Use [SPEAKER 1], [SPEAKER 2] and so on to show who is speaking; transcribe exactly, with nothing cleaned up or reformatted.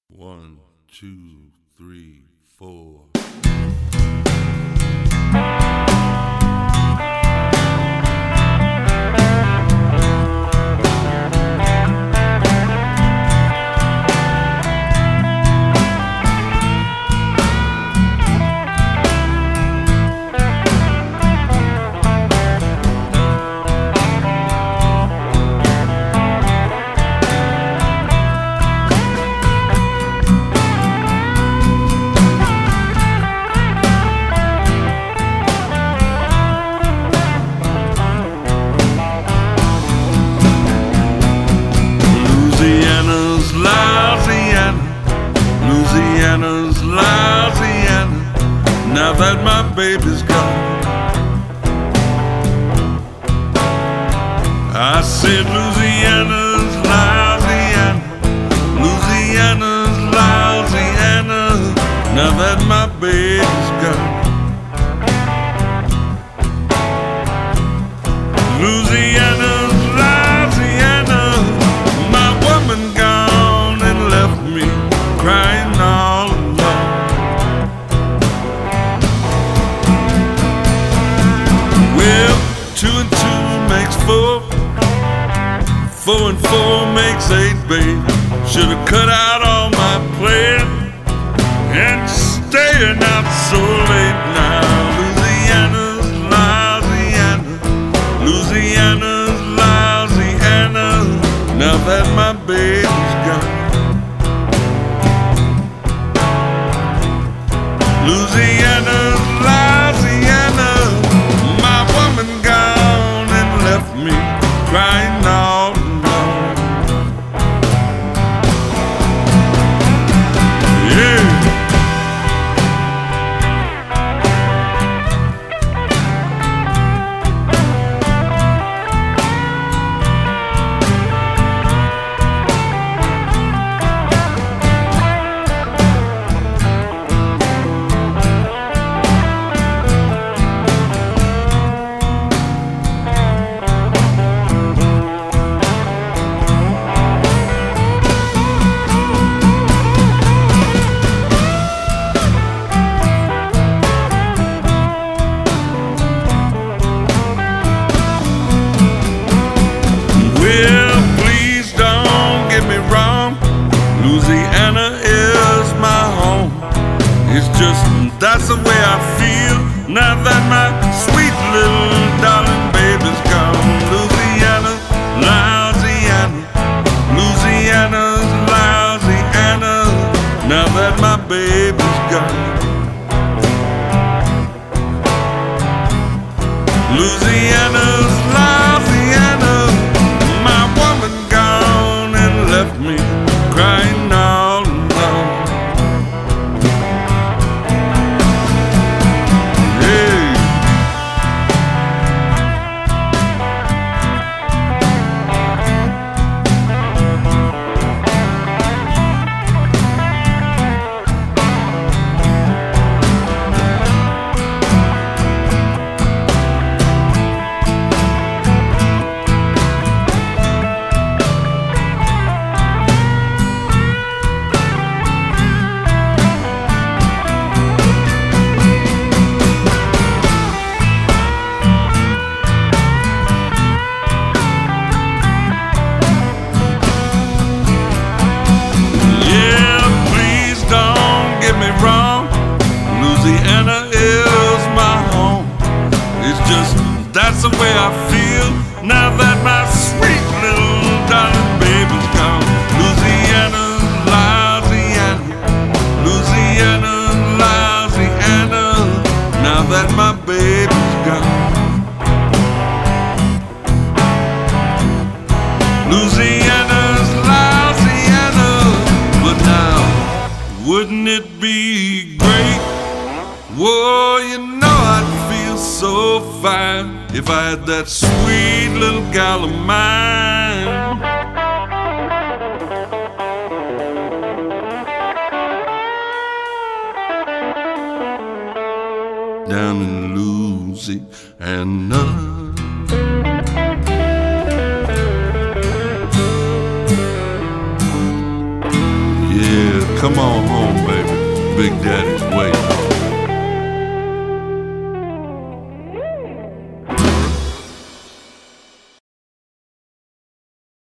[SPEAKER 1] One, two, three, four. Louisiana's Louisiana, Louisiana's Louisiana, now that my baby's gone. I said Louisiana's Louisiana, Louisiana's Louisiana, now that my baby's gone. Louisiana's Louisiana, my woman gone and left me crying all alone. Well, two and two makes four, four and four makes eight, babe. Should've cut out all my playing and staying out so late now. Louisiana's Louisiana, Louisiana's Louisiana, now that my baby's gone. Louisiana's Louisiana, my woman gone and left me crying all alone. Yeah. Well, please don't get me wrong, Louisiana is my home. It's just that's the way I feel now that my sweet little darling baby's gone. Louisiana, Louisiana, Louisiana's Louisiana, now that my baby's gone. Louisiana's Louisiana, my woman gone and left me crying all alone. Hey. Louisiana is my home. It's just that's the way I feel now that my sweet little darling baby's gone. Louisiana's Louisiana, Louisiana's Louisiana, now that my baby's gone. Louisiana's Louisiana, but now wouldn't it be great? Whoa, you know I'd feel so fine if I had that sweet little gal of mine. Down in Louisiana. Yeah. Come on home, baby. Big Daddy's waiting.